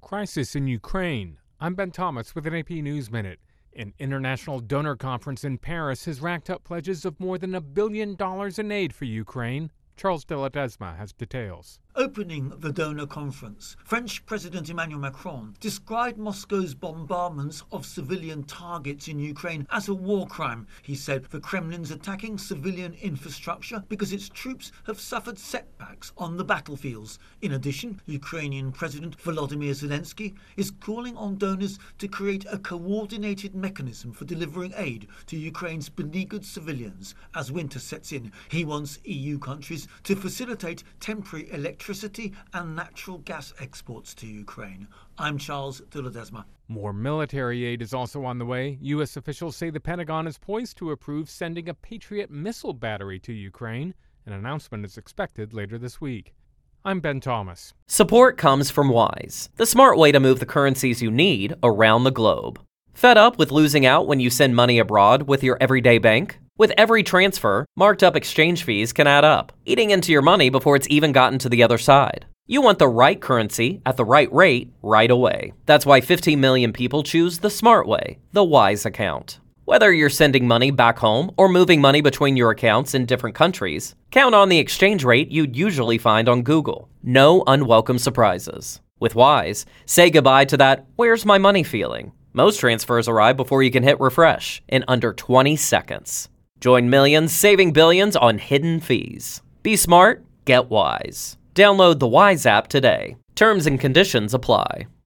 Crisis in Ukraine. I'm Ben Thomas with an AP News Minute. An international donor conference in Paris has racked up pledges of more than $1 billion in aid for Ukraine. Charles de Ledesma has details. Opening the donor conference, French President Emmanuel Macron described Moscow's bombardments of civilian targets in Ukraine as a war crime. He said the Kremlin's attacking civilian infrastructure because its troops have suffered setbacks on the battlefields. In addition, Ukrainian President Volodymyr Zelensky is calling on donors to create a coordinated mechanism for delivering aid to Ukraine's beleaguered civilians as winter sets in. He wants EU countries to facilitate temporary electricity and natural gas exports to Ukraine. I'm Charles de Ledesma. More military aid is also on the way. U.S. officials say the Pentagon is poised to approve sending a Patriot missile battery to Ukraine. An announcement is expected later this week. I'm Ben Thomas. Support comes from Wise, the smart way to move the currencies you need around the globe. Fed up with losing out when you send money abroad with your everyday bank? With every transfer, marked up exchange fees can add up, eating into your money before it's even gotten to the other side. You want the right currency at the right rate right away. That's why 15 million people choose the smart way, the Wise account. Whether you're sending money back home or moving money between your accounts in different countries, count on the exchange rate you'd usually find on Google. No unwelcome surprises. With Wise, say goodbye to that "where's my money" feeling. Most transfers arrive before you can hit refresh in under 20 seconds. Join millions saving billions on hidden fees. Be smart, get Wise. Download the Wise app today. Terms and conditions apply.